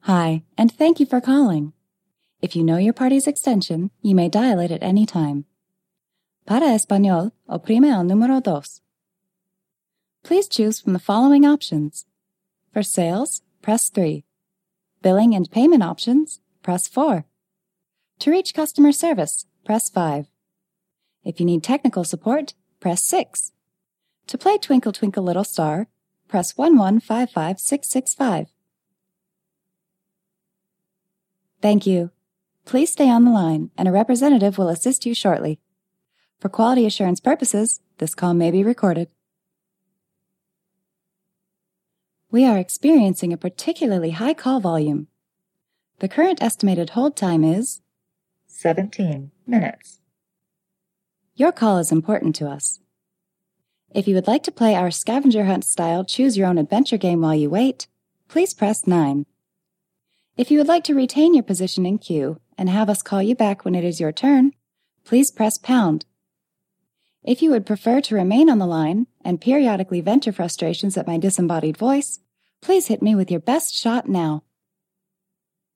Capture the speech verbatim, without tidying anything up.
Hi, and thank you for calling. If you know your party's extension, you may dial it at any time. Para español, oprime el número dos. Please choose from the following options. For sales, press three. Billing and payment options, press four. To reach customer service, press five. If you need technical support, press six. To play Twinkle Twinkle Little Star, press one one five five six six five. Thank you. Please stay on the line, and a representative will assist you shortly. For quality assurance purposes, this call may be recorded. We are experiencing a particularly high call volume. The current estimated hold time is seventeen minutes. Your call is important to us. If you would like to play our scavenger hunt style choose your own adventure game while you wait, please press nine. If you would like to retain your position in queue and have us call you back when it is your turn, please press pound. If you would prefer to remain on the line and periodically vent your frustrations at my disembodied voice, please hit me with your best shot now.